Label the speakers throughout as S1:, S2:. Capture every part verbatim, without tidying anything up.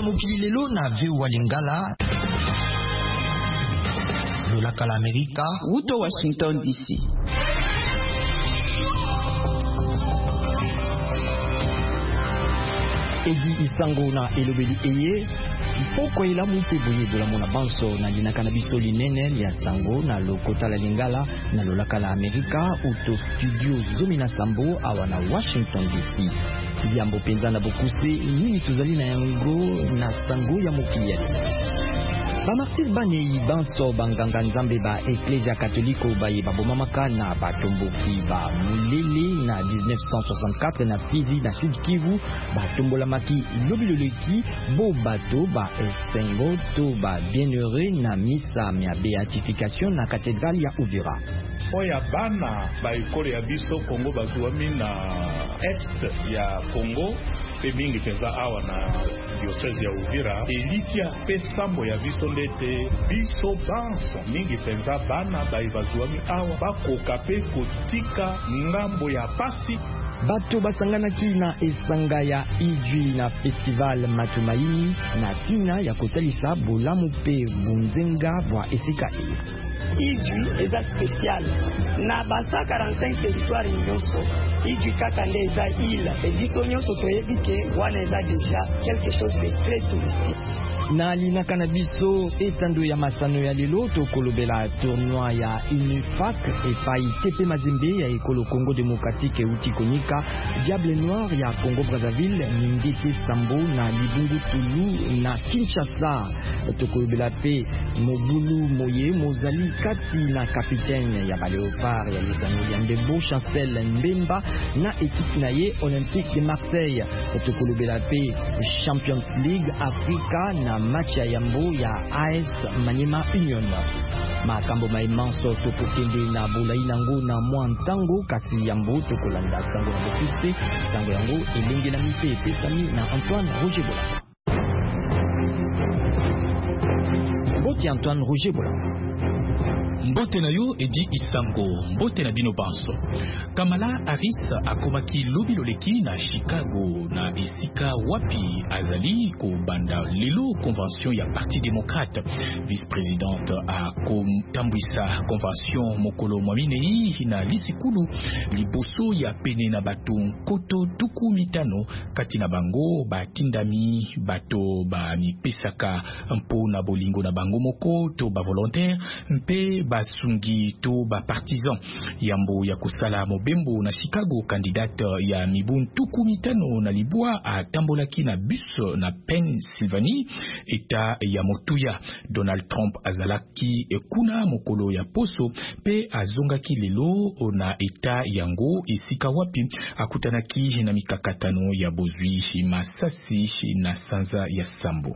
S1: ya mokili lelo na V O A Lingala. Lolaka la Amerika.
S2: Uto Washington D C.
S3: Edi Isango na elobeli eye Poko ila mupe boye bola mona banso na linaka na biso linene ya sango na lokota la Lingala na lolaka la Amerika uto studio zomi na sambo awa na Washington D C. Yambo penza na bokuse nini tuzali na yango na sango ya mokili. Ba martir bani banso banganga nzambe ba Ecclesia Catholique baye babomamaka na batomboki ba mulele na mille neuf cent soixante-quatre na Fizi na Sud Kivu batombolamaki lobiloleki bo bato ba esengo to ba bienheureux na misa ya beatification na cathédrale ya Uvira.
S4: Oya bana ba ekole ya biso Kongo bazuami na est ya Kongo pe mingi peza awa na diocese ya Uvira elitia pe sambo ya biso ndete biso bansa mingi peza bana ba bazuami awa bakoka pe kotika ngambo ya pasi.
S3: Bato basanganaki na esanga ya Ijwi na festival Matumaini na tina ya kotalisa bolamu pe bunzenga bwa esika e.
S5: Ijwi eza spécial na basa quarante-cinq territoire nyonso Ijwi kaka nde eza île et biso nyonso toyebi ke wana eza déjà quelque chose de très touristique.
S3: Na linaka na biso etando ya masano ya lelo tokolobela tournoi ya UNIFAC epai tepe mazembe ya ekolo Congo démocratique uti konika Diable Noir ya Congo Brazzaville Ningete Sambo na Libungu Tulu na Kinshasa. Tokolobela pe Mobulu Moye Mozali kati na capitaine ya Baleopard ya Lisano ya Ndebo Chancel Mbemba na équipe na ye Olympique de Marseille. Tokolobela pe Champions League Africa na match ya yambo ya A S Maniema Union. Makambo maimanso tokokende na bolai nango na mwa ntango kasi yambo tokolanda sango na bokuse sango yango elenge na mipe pesami na Antoine Roger Bola. Boti Antoine Roger Bola.
S6: Mbote na yo edi Isango, mbote na bino banso. Kamala Harris akomaki lobiloleki na Chicago na esika wapi azali ko banda lelo convention ya Parti démocrate. Vice-présidente a komtambwisa convention mokolo mwaminei na lisikulu liboso ya pene na bato koto tuku mitano kati na bango batindami bato ba mipesaka mpo na bolingo na bango moko to ba volontaire mpe basungi to ba partisan. Yambo ya kusala mobembo na Chicago candidate ya mibuntu kumitano na libwa atambolaki na bus na Pennsylvanie eta ya motuya. Donald Trump azalaki kuna mokolo ya poso pe azongaki lelo na eta yango esika wapi akutanaki na mikakatano ya bozwi masasi na sanza ya sambo.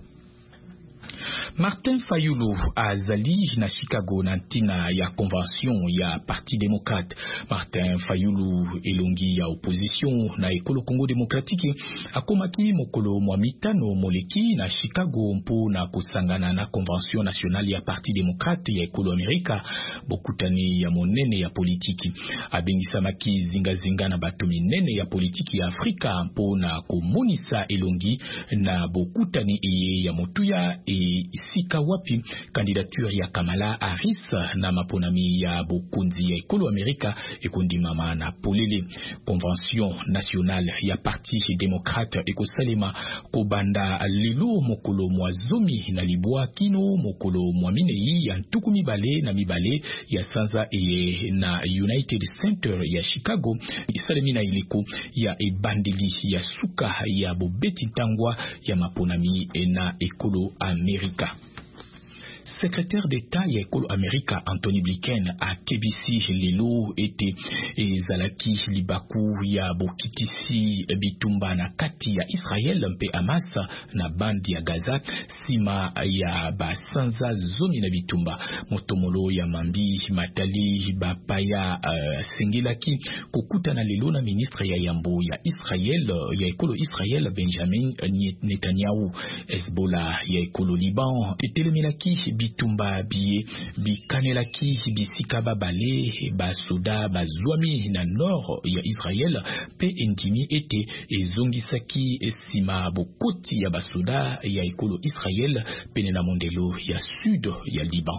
S6: Martin Fayulu azali na Chicago na ntina ya convention ya Parti démocrate. Martin Fayulu elongi ya opposition na ekolo Congo démocratique akomaki mokolo mwa mitano moleki na Chicago mpo na kusangana na convention nationale ya Parti démocrate ya ekolo Amerika bokutani ya monene ya politiki. Abengisamaki zinga zinga na bato minene ya politiki ya Afrika mpo na komonisa elongi na bokutani eye ya motuya e sika wapi candidature ya Kamala Harris na maponami ya bokunzi ya ekolo Amerika ekundi mama na polele. Convention nationale ya Parti démocrate ekosalema kobanda lelo mokolo mwazomi na libwa kino mokolo mwaminei ya ntuku mibale na mibale ya sanza eye na United Center ya Chicago isalemi na iliko ya ebandeli ya suka ya bobeti ntangwa ya maponami na ekolo Amerika. Secrétaire d'État ya ekolo Amerika Anthony Blinken a K B C lelo ete ezalaki libaku ya bokitisi bitumba na kati ya Israel mpe Hamas na bandi ya Gaza sima ya basanza zomi na bitumba. Motomolo ya mambi matali bapaya uh, sengelaki kokutana lelo na ministre ya yambo ya Israel ya ekolo Israel Benjamin Netanyahu. Hezbollah ya ekolo Liban etelemelaki bitumba biye bikanelaki bisika babale basoda bazwami na nord ya Israel pe endimi ete ezongisaki esima bokoti ya basoda ya ekolo Israel pene na mondelo ya sud ya Liban.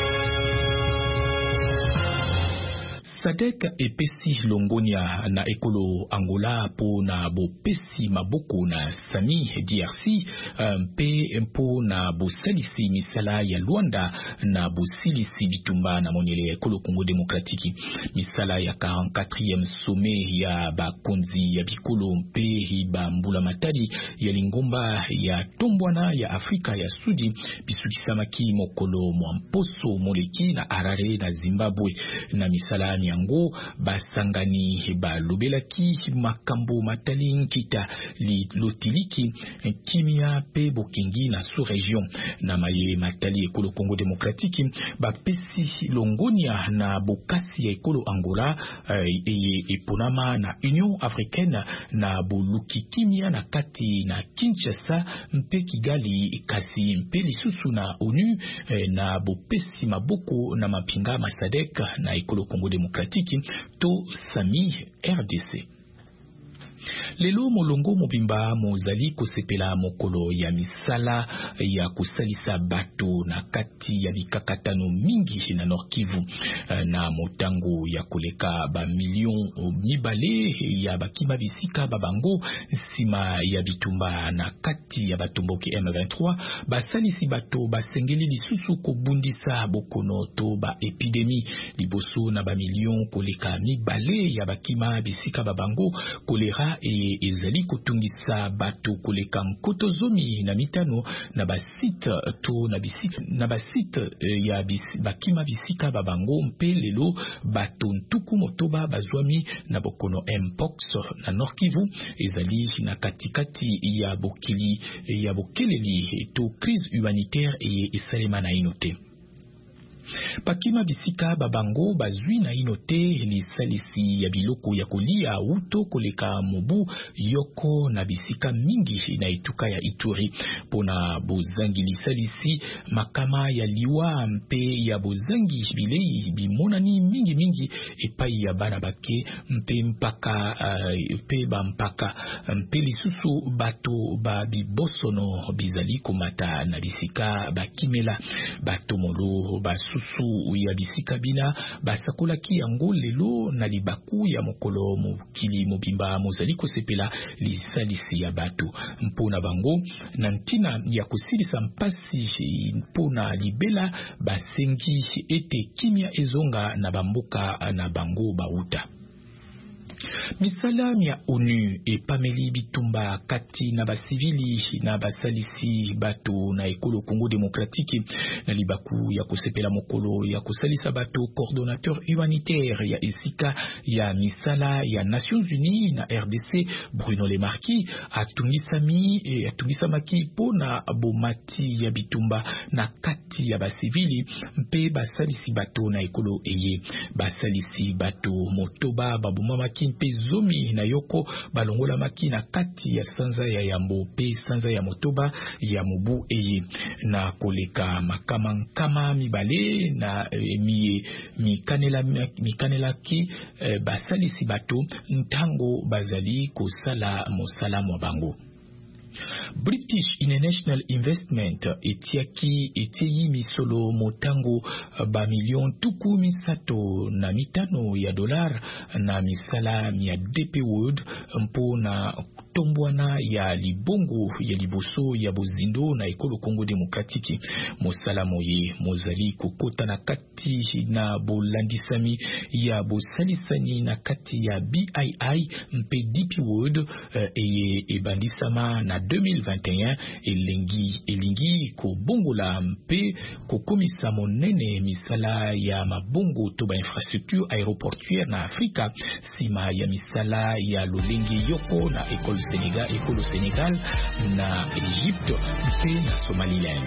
S6: Sadek epesi longonia na ekolo Angola po na bopesi maboko na Sami D R C mpe mpo na bosalisi misala ya Luanda na bosilisi bitumba na moniele ya ekolo Congo Demokratiki. Misala ya quarante-quatrième sommet ya bakonzi ya bikolo mpe ba mbula matadi ya lingomba ya tombwana ya Afrika ya Sudi bisukisamaki mokolo mwamposo moleki na Harare na Zimbabwe. Na misala yango basangani balobelaki makambo matali nkita li lotiliki kimia pe bokingi na sous-région na maye matali ekolo Congo Demokratiki bapesi longonia na bokasi ya ekolo Angola eye eponama na Union Africaine na boluki kimia na kati na Kinshasa mpe Kigali kasi mpe lisusu na ONU na bopesi maboko na mapinga masadek na ekolo Congo Demokratiki to Sami R D C. Lelo molongo mobimba mozali kosepela mokolo ya misala ya kusalisa bato na kati ya mikakatano mingi na Nord Kivu na motango ya koleka ba million mibale ya bakima bisika babango sima ya bitumba na kati ya batomboki M vingt-trois basalisi bato basengeli lisusu kobundisa bokono to ba epidemi liboso na ba million koleka mibale ya bakima bisika babango kolera e ezali kotungisa bato koleka mkotozomi na mitano na basite to na bisika na basite ya bis, bakima bisika babango mpe lelo bato ntuku motoba bazwami na bokono Mpox na Nord Kivu ezali na katikati ya bokili ya bokeleli to crise humanitaire e esalema na inote. Pakima bisika babango bazwi na inote li salisi ya biloko ya kolia uto koleka mobu yoko na bisika mingi na ituka ya Ituri pona bozangi li salisi makama ya liwa mpe ya bozangi bilei bimonani mingi mingi epai ya bana bake mpe mpaka uh, mpe ba mpaka mpe lisusu bato ba bibosono bizali komata na bisika bakimela bato molo basu susu ya bisika bina basakolaki yango lelo na libaku ya mokolo mokili mobimba mozali kosepela lisalisi ya bato mpona bango na ntina ya kosilisa mpasi mpona libela basengi ete kimia ezonga na bamboka na bango bauta. Misala ya ONU epameli bitumba kati na basivili na basalisi bato na ekolo Congo Demokratiki na libaku ya kosepela mokolo ya kosalisa bato coordonnateur humanitaire ya esika ya misala ya Nations Unies na R D C Bruno Lemarquis atungisami e atungisamaki pona bomati ya bitumba na kati ya basivili mpe basalisi bato na ekolo eye basalisi bato motoba babumamaki mpe zomi na yoko balongola maki na kati ya sanza ya yambo pe sanza ya motoba ya mobu eye na koleka makama nkama mibale na e, mi mikanela mikanela ki e, basalisi bato ntango bazali kosala mosala mwa bango. British International Investment etiaki etiyi misolo motango ba million tuku misato na mitano ya dolar na misala ya D P World mpo na tombwana ya libongo ya liboso ya bozindo na ekolo Congo Demokratiki. Mosala moye mozali kokota na kati na bolandisami ya bosalisani na kati ya B I I mpe D P World uh, eye ebandisama na deux mille vingt et un elingi elingi ko bongola mpe ko komisa monene misala ya mabongo to ba infrastructure aéroportuaire na Afrika sima ya misala ya lolengi yoko na ekolo Sénégal ekolo Sénégal na Egypte mpe na Somaliland.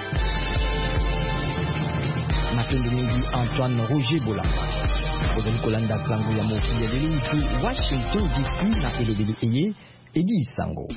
S3: Matendo mingi Antoine Roger Bolamba ozali kolanda sango ya mofi ya lelo utu Washington D C na elobeli eye Edi Sango.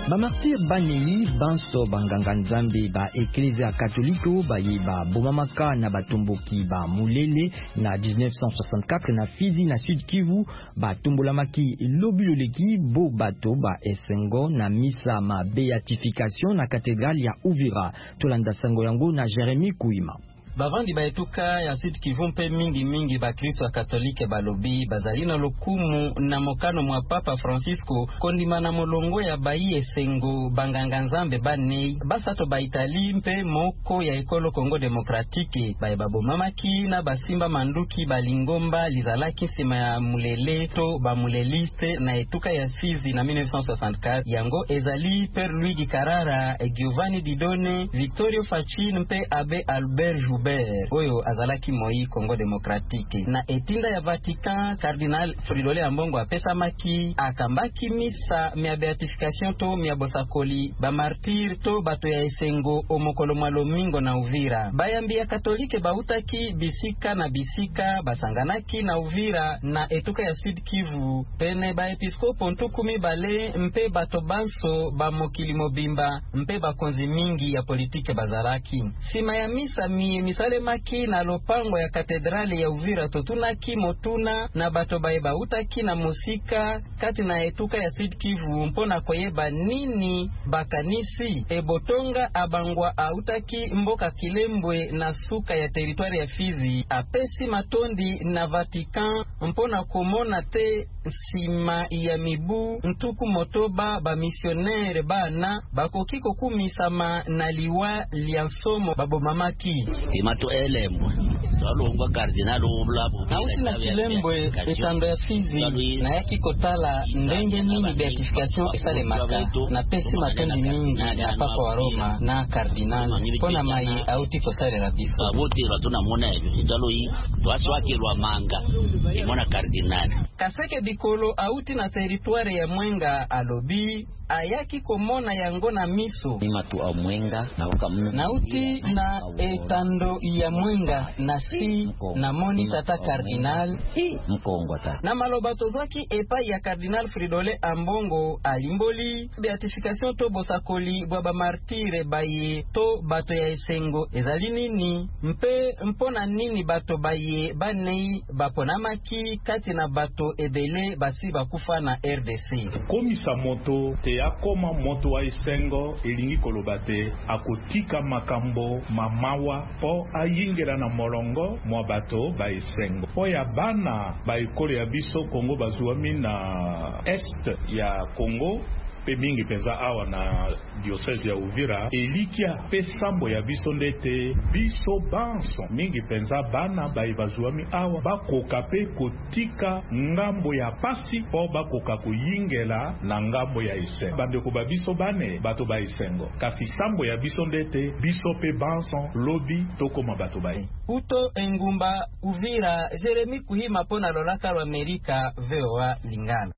S3: Ba martyr banei banso banganga nzambe ba eklezia katoliko baye ba bomamaka na batomboki ba mulele na dix-neuf cent soixante-quatre na Fizi na Sud Kivu ba tombolamaki lobuloleki bo bato ba esengo na misa ma beatification na katedrale ya Uvira. Tolanda sango yango na Jeremy Kuima.
S7: Bavandi baetuka ya Sud Kivu mpe mingi mingi ba Kristo ya Katolike balobi bazali na lokumu na mokano mwa Papa Francisco kondima na molongo ya bayi esengo banganga nzambe banei basato ba Itali mpe moko ya ekolo Congo Demokratike baye babomamaki na basimba manduki balingomba lizalaki sima ya mulele to ba muleliste na etuka ya Fizi na mille neuf cent soixante-quatre yango ezali Père Louis Gikarara, Giovanni Didone, Victorio Fachin mpe Abbé Albert Joubert oyo azalaki moi Congo Demokratike na etinda ya Vatican. Cardinal Fridolin Ambongo apesa maki akambaki misa mia beatification to mia bosakoli ba martir to bato ya esengo omokolo malomingo na Uvira. Bayambi ya Katolike bautaki bisika na bisika basanganaki na Uvira na etuka ya Sud Kivu pene ba episkopo ntukumi bale mpe bato banso ba mokili mobimba mpe bakonzi mingi ya politike bazalaki. Sima ya misa mi misale maki na lopango ya katedrali ya Uvira totunaki motuna na bato bae bautaki na musika kati na etuka ya Sud Kivu mpona koyeba nini bakanisi ebotonga abangwa autaki mboka Kilembwe na suka ya teritwari ya Fizi apesi matondi na Vatican mpona komona te sima ya mibu ntuku motoba ba misionere bana bakokiko kumisama na liwa liansomo babomamaki
S8: Imato Elembwe Salongwa Cardinal Oblabo
S7: Nauti na Kilembwe etando ya Fizi na yaki kotala ndenge nini beatification esale maka na pesi matondi mingi na Papa wa Roma na Cardinal pona mai auti kosale rabiso
S8: Abuti ratuna mona ebi Italo hii Tuaswaki lwa manga Imona Cardinal
S7: Kaseke Bikolo auti na teritware ya Mwenga alobi ayaki komona yango na miso
S8: Imatu au Mwenga na waka mnu
S7: Nauti na etando ya Mwenga na si na moni tata Cardinal i
S8: Mkongo ta
S7: na malobato zaki epa ya Cardinal Fridolin Ambongo alimboli beatification to bosakoli bwa ba martire baye to bato ya esengo ezali nini mpe mpona nini bato baye banei baponamaki kati na bato ebele basi bakufa na R D C
S4: komisa moto te akoma moto wa esengo elingi kolobate akotika makambo mamawa po ayingela na molongo mwa bato ba esengo po ya bana ba ekole ya biso Congo bazuami na est ya Congo pe mingi penza awa na diocese ya Uvira elikia pe sambo ya biso ndete biso banso mingi penza bana baibazuami awa bakoka pe kotika ngambo ya pasi po bakoka kuyingela na ngambo ya esengo bandeko ba biso bane bato ba esengo kasi sambo ya biso ndete biso pe banso lobi tokoma bato bai
S7: uto engumba Uvira. Jeremy Kuhima pona lolaka wa Amerika V O A Lingana.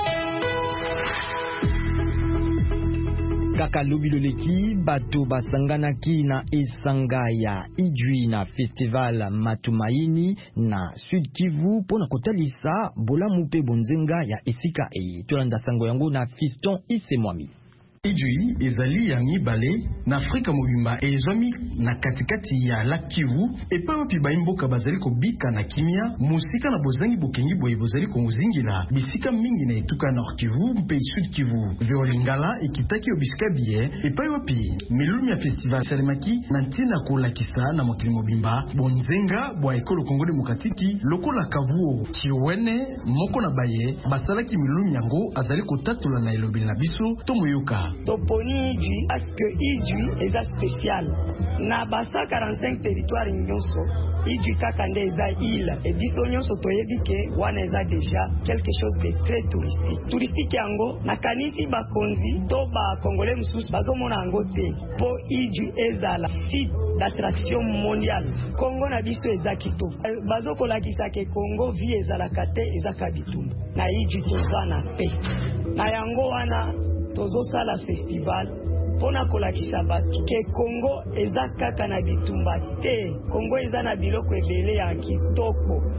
S3: Kaka lobiloleki bato basanganaki na esanga ya Idjwi na festival Matumaini na Sud Kivu pona kotalisa bolamu pe bonzenga ya esika e tolanda sango yango na Fiston Isemwami.
S9: Idjwi ezali ya mibale na Afrika mobimba ezwami na katikati ya Lac Kivu epa wapi baimboka bazali kobika na kimia musika na bozangi bokengi boye bozali komuzingila bisika mingi na etuka Nord Kivu mpe Sud Kivu. Veolingala ekitaki obisika biye epa wapi milumi ya festival salemaki na ntina kolakisa na mokili mobimba bonzenga bwa ekolo Congo Demokratiki lokola kavuo Chiwene moko na baye basalaki milumi yango azali kotatola na elobeli na biso tomoyoka
S5: toponi Idjwi aske Idjwi eza spécial na basa quarante-cinq territoire nyonso Idjwi kaka nde eza île et biso nyonso toyebi ke wana eza déjà quelque chose de très touristique touristique yango nakanisi bakonzi to ba congolais mususu bazomona yango te po Idjwi ezala site d'attraction mondiale. Congo na biso eza kitoko bazokolakisa ke Congo vie ezalaka te ezaka bitumba na Idjwi toza na pe na yango wana tozo sala festival pona kolakisa batu ke Congo eza kaka na bitumba te Congo eza na biloko ebele ya kitoko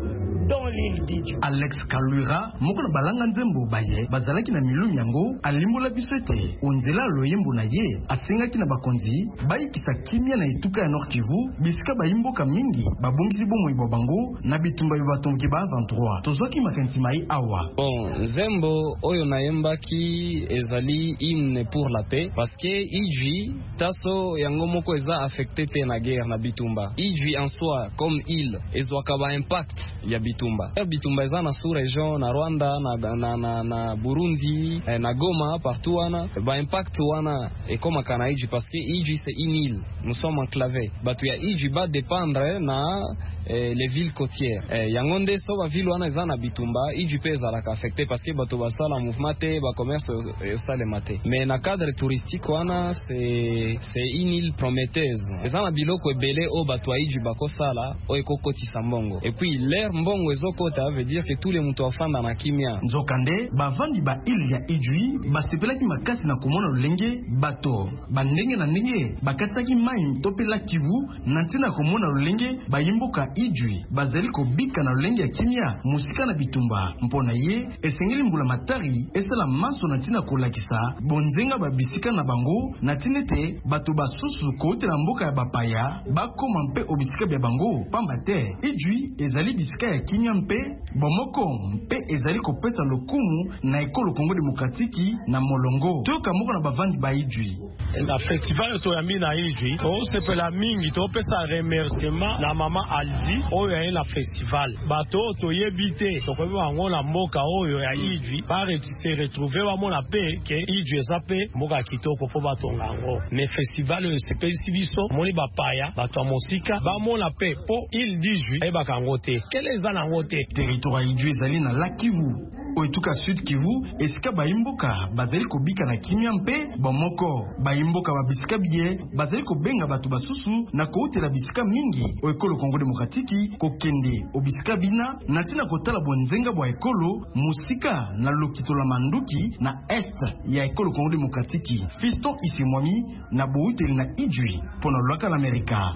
S5: dans l'île d'Idjou.
S9: Alex Kalura moko na balanga nzembo baye bazalaki na milu yango alimbola biso ete onzela loyembo na ye asengaki na bakonzi bayikisa kimia na etuka ya Nord Kivu bisika bayimboka mingi babongisi bomoi bango na bitumba bibatongi ba vingt-trois tozwaki makanisi mai awa.
S10: Bon, nzembo oyo nayembaki ezali hymne pour la paix parce que Idjou taso yango moko eza affecté pe na guerre na bitumba. Idjou en soi comme île ezwaka ba impact ya bitumba. Ya bitumba eza na sous région na Rwanda na na, na, na Burundi eh, na Goma partout wana ba impact wana et comme kana Idjou parce que Idjou c'est une île, nous sommes enclavés. Batu ya Idjou ba dépendre na Eh, les villes côtières. Eh, Yangonde so ba ville wana eza na bitumba, Idjou pe ezalaka affecté parce que bato basala mouvement te, ba commerce osale mate. Mais na cadre touristique wana c'est c'est une île prometteuse. Eza na biloko ebele o bato ya Idjou bakosala o ekokotisa mbongo. Et puis l'air mbongo ezokota veut dire que tous les mutu afanda na kimia.
S9: Nzokande bavandi ba île ya Idjou basepelaki makasi na komona lolenge bato. Bandenge na ndenge bakatisaki mai topela Kivu na ntina komona lolenge bayimboka Idjou bazali kobika na lolenge ya kimia musika na bitumba mpona ye esengeli mbula matari esala maso na ntina kolakisa bonzenga babisika na bango na tinete bato basusu kote na mboka ya bapaya bakoma mpe obisika bya bango pamba te Idjou ezali bisika ya kimia mpe bomoko mpe ezali kopesa lokumu na ekolo Kongo Demokratiki na molongo toka moko na bavandi ba Idjou.
S11: Na festival to ya mina Idjou o sepela mingi to pesa remerciement na mama Aldi oyo ya la festival bato to yebite to ko bango na mboka oyo ya Idjou ba se retrouver wa mona pe ke Idjou ezape mboka kitoko po batonga ngo ne festival o sepesi biso moni ba paya bato mosika ba mona pe po il Idjou e bakangote kele za na ngote
S9: territoire Idjou ezali na Lac Kivu oituka Sud Kivu esika bayimboka bazali kobika na kimia mpe bomoko bayimboka babisika biye bazali kobenga bato basusu na koutela bisika mingi o ekolo Kongo Demokratiki kokende obisika bina na tina kotala bonzenga bwa ekolo musika na lokito la manduki na est ya ekolo Kongo Demokratiki. Fiston Isimwami na bouteli na Idjou pona loka l'Amerika.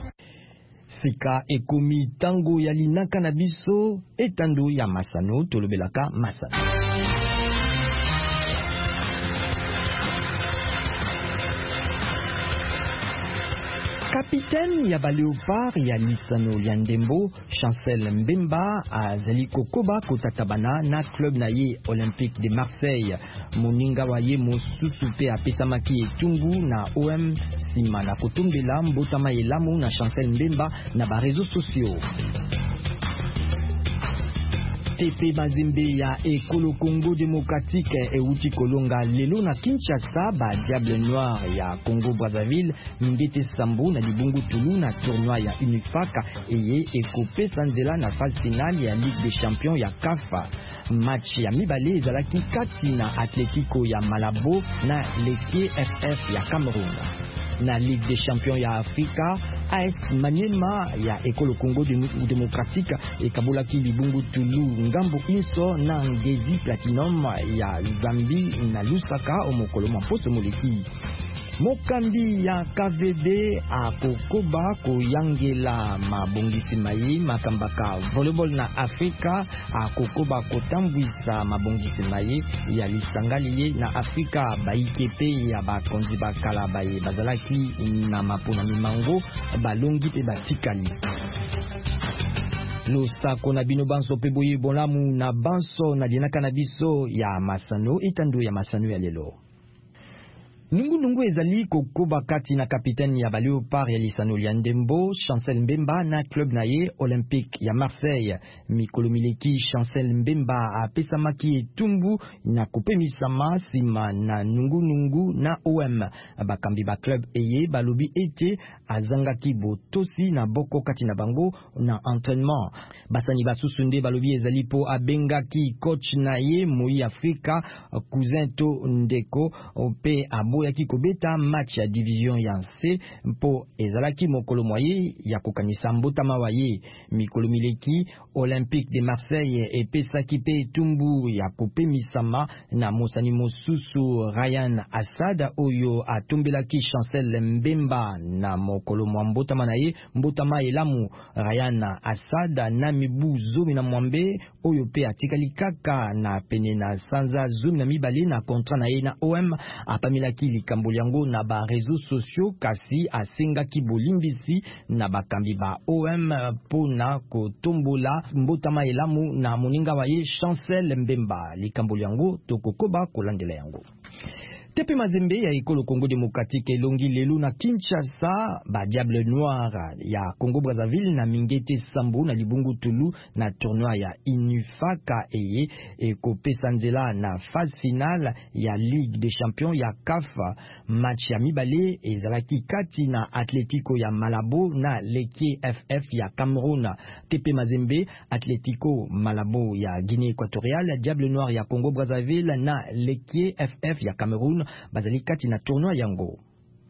S3: Sika ekomi tango ya linaka na biso etando ya masano tolobelaka masano. Capitaine ya ba Léopard ya lisano ya ndembo Chancel Mbemba azali kokoba kotatabana na club na ye Olympique de Marseille. Moninga wa ye mosusu pe apesamaki etumbu na O M sima na kotombela mbotama elamu na Chancel Mbemba na ba réseaux sociaux. T P Mazembe ya ekolo Congo Démocratique e uti kolonga lelo na Kinshasa ba Diable Noir ya Congo Brazzaville Mbete Sambo na Libungu Tulu na tournoi ya Unifac eye ekope sanzela na phase finale ya Ligue des Champions ya C A F. Match ya mibale ezalaki kati na Atletico ya Malabo na Leke F F ya Cameroun. Na Ligue des Champions ya Afrika, A S Maniema ya ekolo Congo Démocratique ekabolaki Libungu Tulu ngambo inso na Ngezi Platinum ya Zambie na Lusaka omokolo mposo moleki. Mokambi ya K V D akokoba koyangela mabongisi mayi makambaka volleyball na Afrika akokoba kotambwisa mabongisi mayi ya lisangali na Afrika baikepe ya bakonzi bakala baye bazalaki na mapona mimango balongi pe batikali. Losako na bino banso pe boye bolamu na banso na dinaka na biso ya masano itando ya masano ya lelo. Nungu nungu ezali kokoba kati na kapitani ya ba Léopard ya lisano ya ndembo Chancel Mbemba na club na ye Olympique ya Marseille. Mikolo mileki Chancel Mbemba apesamaki etumbu na kopemisama sima na nungu nungu na O M. Bakambi ba club eye balobi ete azangaki botosi na boko kati na bango na entraînement. Basani basusu nde balobi ezali po abengaki coach na ye Moi Afrika cousin to ndeko pe abo aboyaki kobeta match ya division ya C mpo ezalaki mokolo mwaye ya kokanisa mbotama waye. Mikolo mileki Olympique de Marseille epesaki pe etumbu ya kopemisama na mosani mosusu Ryan Assad oyo atombelaki Chancel Mbemba na mokolo mwa mbotama na ye. Mbotama elamu Ryan Assad na mibu zomi na mwambe oyo pe atikali kaka na pene na sanza zomi na mibale na kontra na ye na O M. Apamilaki likambo yango na ba réseaux sociaux kasi asengaki bolimbisi na bakambi ba O M pona kotombola mbotama elamu na moninga wa ye Chancel Mbemba. Likambo yango tokokoba kolandela yango. Tepe Mazembe ya ekolo Congo Démocratique elongi lelo na Kinshasa ba Diable Noir ya Congo Brazzaville na Mingete Sambo na Libungu Tulu na tournoi ya Inufaka eye ekopesa nzela na phase finale ya Ligue des Champions ya C A F. Match ya mibale ezalaki kati na Atletico ya Malabo na Leke F F ya Cameroun. Tepe Mazembe Atletico Malabo ya Guinée Équatoriale, Diable Noir ya Congo Brazzaville na Leke F F ya Cameroun bazali kati na tournoi yango.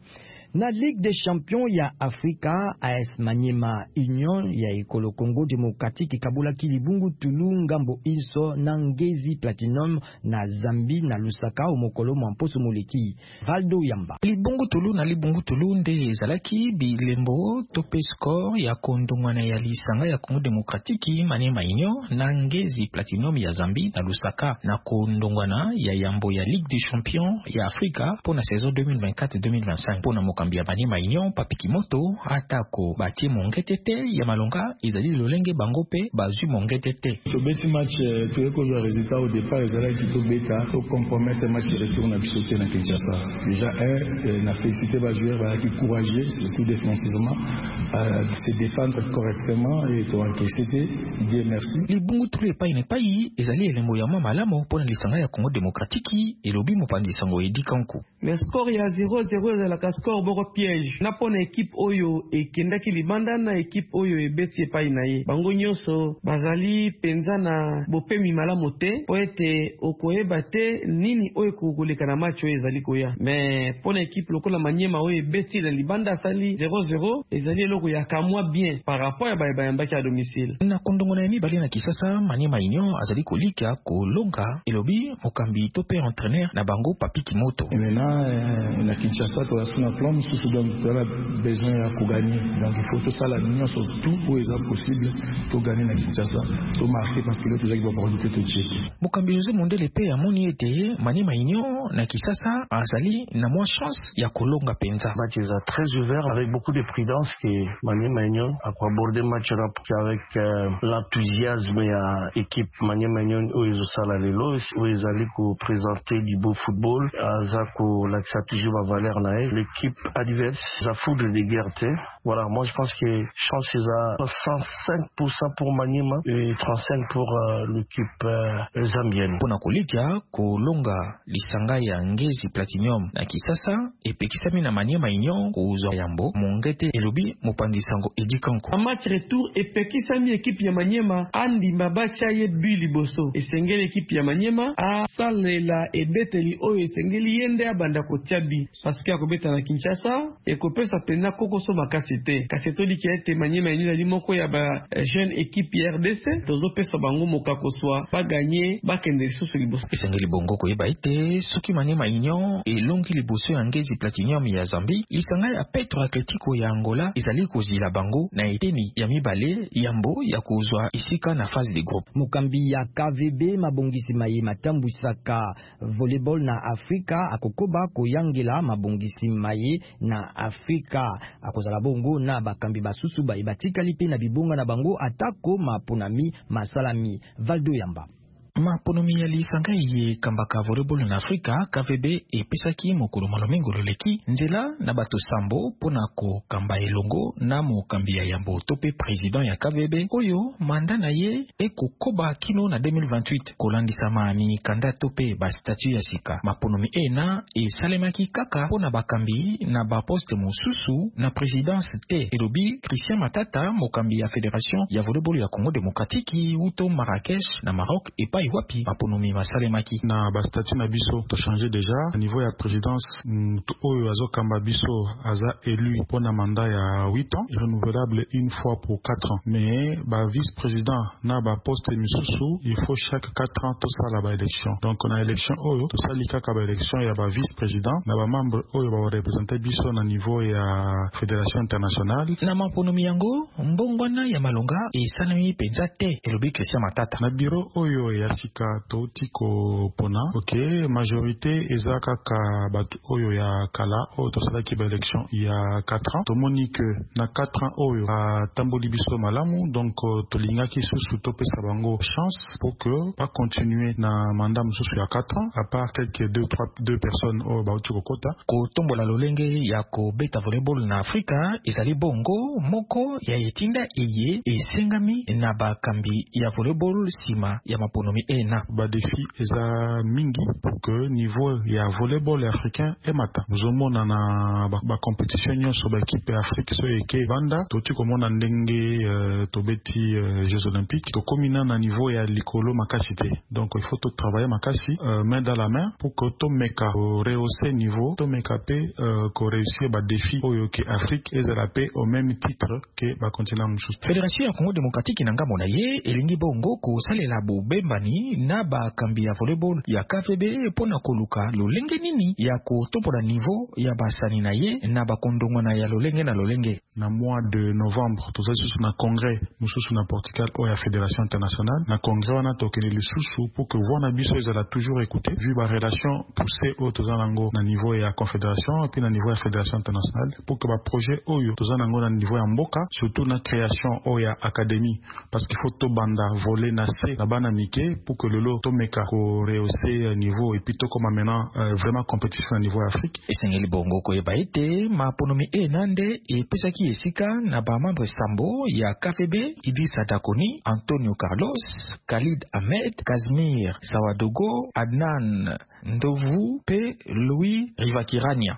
S3: Na Ligue des Champions ya Afrika, A S Maniema Union ya ekolo Congo Démocratique kabula kilibungu Tulu ngambo Ilso na Ngezi Platinum na Zambi na Lusaka omokolo mwamposo moleki. Valdo Yamba.
S6: Libungu Tulu na Libungu Tulu nde ezalaki bilembo tope score ya kondongwana ya lisanga ya Congo Démocratique Maniema Union na Ngezi Platinum ya Zambi na Lusaka na kondongwana ya yambo ya Ligue des Champions ya Afrika pona saison deux mille vingt-quatre deux mille vingt-cinq pona kambia Maniema Union papikimoto atako batie mongetete ya malonga izali lolenge bango pe bazui mongetete.
S12: Le beti match tu eko zo résultat au départ ezala ki to beta to compromettre match retour na bisote na Kinshasa. Déjà un na félicité ba joueur ba qui courageux surtout défensivement euh, se défendre correctement et to encaisser. Dieu merci.
S6: Libungu Tulu pa ine pai ezali elembo ya malamo pona lisanga ya Congo Démocratique elobi mopandi sango edi kanku.
S13: Le score ya zéro zéro za la score boro piège na pona équipe oyo ekendaki libanda na équipe oyo ebeti epai na ye bango nyonso bazali penza na bopemi malamu te po ete okoyeba te nini oyo kokoleka na match oyo ezali koya mais pona équipe lokola Maniema oyo ebeti na libanda asali zéro zéro ezali eloko ya kamwa bien par rapport ya bayambaki à domicile.
S6: Na kondongona ni bali na Kisasa Maniema Union azali kolika kolonga elobi mokambi tope entraîneur na bango papikimoto.
S12: Et maintenant euh, na Kinshasa to asuna plan mususu donc tu as besoin ya kugagner donc il faut tout ça la union surtout pour les possible pour gagner na Kinshasa to marquer parce que là tu as une opportunité de checker.
S6: Mokambi José Mondele pe ya moni ete Maniema Union na Kisasa azali na moins chance ya kolonga penza.
S14: Match est très ouvert avec beaucoup de prudence que Maniema Union a abordé match avec euh, l'enthousiasme ya équipe Maniema Union où ils ont la lelo où ils allaient ko présenter du beau football azako l'accent toujours va valeur na l'équipe adverse la foudre de guerre. Voilà, moi je pense que chance est à soixante-cinq pour cent pour Maniema et trente-cinq pour cent pour euh, l'équipe euh, zambienne.
S6: Pona kolika kolonga lisanga ya Ngezi Platinum na Kisasa epekisami na Maniema Union kuzo yambo mongete elobi mopandi sango edikanko.
S13: En match retour epekisami équipe ya Maniema andi mabacha ye bili boso esengeli équipe ya Maniema a salela ebeteli oyo esengeli yende abanda kotiabi parce que akobeta na Kinshasa ekopesa pena kokoso makasete kaseto liki ete Maniema Union ali moko ya ba jeune équipe R D C tozo pesa bango mokakoswa ba gagner ba kende susu liboso
S6: esengeli bongo ko yeba ete soki Maniema Union elongi liboso ya Ngezi Platinum ya Zambi lisanga ya Petro Atletico ya Angola ezali kozila bango na eteni ya mibale yambo ya kozwa isika na phase de groupe.
S3: Mukambi ya K V B mabongisi maye matambwisaka volleyball na Afrika akokoba koyangela mabongisi maye na Afrika akozala bongo na bakambi basusu ba ibatikali pe na bibonga na bango atako maponami masalami. Valdo Yamba.
S6: Maponomi ya lisanga ye kambaka volleyball na Afrika K V B epesaki mokolo malomengo loleki nzela na bato sambo pona ko kamba elongo na mokambi ya yambo tope président ya K V B oyo manda na ye eko koba kino na deux mille vingt-huit kolandisa mami kanda tope ba statut ya sika. Maponomi ena e salemaki kaka pona bakambi na ba poste mosusu na présidence te elobi Christian Matata mokambi ya fédération ya volleyball ya Congo Démocratique uto Marrakech na Maroc epa
S15: wapi maponomi masalemaki
S12: na ba statut na biso to changer déjà au niveau ya présidence oyo azokamba biso aza élu pour un mandat ya huit ans renouvelable une fois pour quatre ans mais ba vice-président na ba poste misusu il faut chaque quatre ans to sala ba élection donc on a élection oyo to sali kaka ba élection ya ba vice-président na ba membre oyo ba représenter biso na niveau ya fédération internationale
S15: na maponomi yango mbongwana ya malonga esalami penza te elobi Christian Matata
S12: na bureau oyo ya sika to tiko pona ok majorité eza kaka bato oyo ya kala oyo to sala ki ba élection ya quatre ans to moni que na quatre ans oyo a tamboli biso malamu donc to lingaki susu to pesa bango chance pour que pas continuer na mandat mususu ya quatre ans à part quelques deux trois deux personnes oyo ba uti kokota
S15: ko tombola lolenge ya ko beta volleyball na Afrika ezali bongo moko ya etinda eye esengami na bakambi ya volleyball sima ya maponomi ena
S12: ba défi eza mingi pour que niveau ya volleyball africain emata muzomona na ba, ba compétition nyonso ba équipe Afrique so eke banda toti komona ndenge uh, tobeti uh, Jeux olympiques to komina na niveau ya likolo makasi te donc il faut to travailler makasi uh, main dans la main pour que to meka rehausser niveau to meka pe uh, ko réussir ba défi oyo ke Afrique ezala pe au même titre que ba continent mususu.
S15: Fédération ya Congo démocratique na ngambo na ye elingi bongo ko salela bobembani na ba kambi ya volleyball ya K V B pona koluka lolenge nini ya ko tombola niveau ya basani na ye na ba kondongo na ya lolenge na lolenge
S12: na mois de novembre toza susu na congrès mususu na Portugal oya fédération internationale na congrès wana tokeli lisusu pour que voix na biso ezala toujours écouter vu ba relation poussée au toza nango na niveau ya confédération et puis na niveau ya fédération internationale pour que ba projet oyo toza nango na niveau ya mboka surtout na création oya académie parce qu'il faut to banda voler na se na bana mike pour que lelo to meka ko rehausser niveau et puis to comme maintenant euh, vraiment compétition na niveau Afrique
S15: esengeli bongo ko yeba ete maponomi enande e pesaki esika na ba membre sambo ya K V B Idrissa Dakoni, Antonio Carlos, Khalid Ahmed, Kazmir Sawadogo, Adnan Ndovu pe Louis Rivakirania.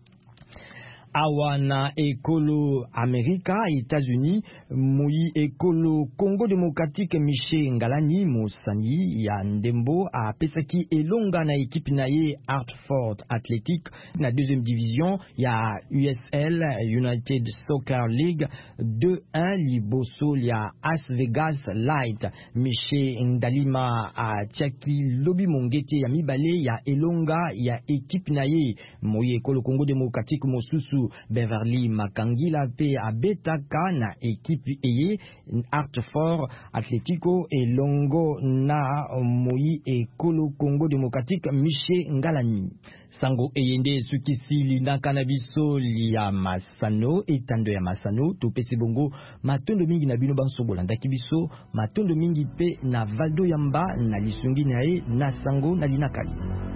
S3: Awa na ekolo Amerika, États-Unis, mui ekolo Congo démocratique Michel Ngalani Mosani ya Ndembo a pesaki elonga na équipe na ye Hartford Athletic na deuxième division ya U S L United Soccer League deux un liboso ya Las Vegas Light. Michel Ndalima a tiaki lobi mongete ya mibale ya elonga ya équipe na ye mui ekolo Congo démocratique Mosusu Beverly Makangila pe abetaka na ekipe eye Hartford Atletico e longo na moi ekolo Congo démocratique Michel Ngalani. Sango eyende sukisili na kanabiso ya Masano etando ya Masano to pesi bongo matondo mingi na bino banso bolanda kibiso matondo mingi pe na Valdo Yamba na lisungi na ye na Sango na linakali.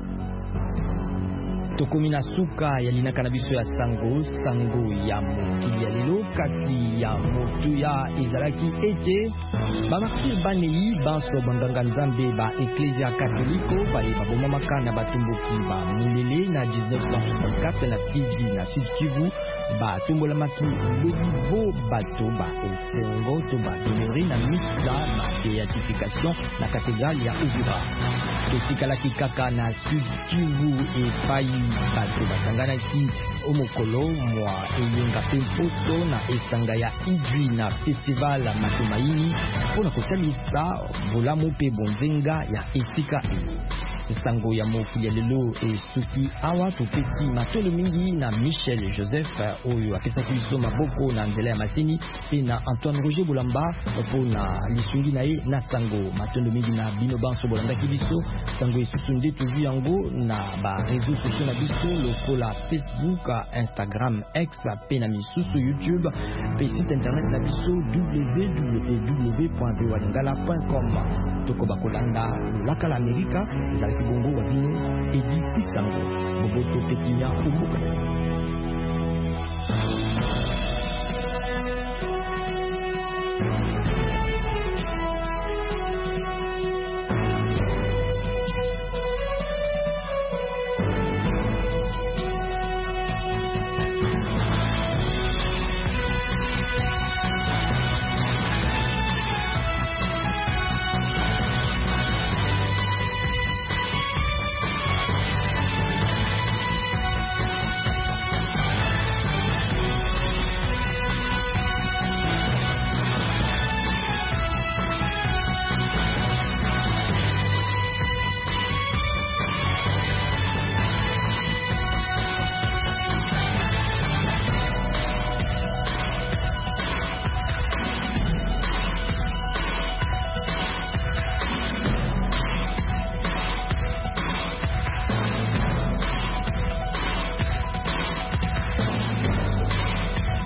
S3: Tokomina suka ya linaka na biso ya sango sango ya mokili ya lelo kasi ya motu ya ezalaki ete bamartir banei banso bandanga nzambe ba eklesia katoliko baye babomamaka na batumbuki ba mulele na mille neuf cent soixante-quatre na Fizi na Sud Kivu batombolamaki lobibo bato ba esengo to badonere na misa na beatification na katedrale ya Uvira. Totikalaki kaka na Sud Kivu epai bato basanganaki omokolo mwa eyenga pe mpoto na esanga ya Idri na festival Matumaini mpona kosalisa bolamu pe bonzenga ya esika eye. Sango ya mokili ya lelo esuki awa topesi matolo mingi na Michel Joseph oyo apesaki biso maboko na nzela ya masini pe na Antoine Roger Bolamba po na lisungi na ye na sango matondo mingi na bino banso bolandaki biso sango esusu nde tozwi yango na ba réseaux sociaux na biso lokola Facebook, Instagram, X pe na misusu YouTube pe site internet na biso w w w point v o a lingala point com. Toko bakolanda lakala Amerika zalaki bongo wa bino edi sango boboto pekinya umbuka.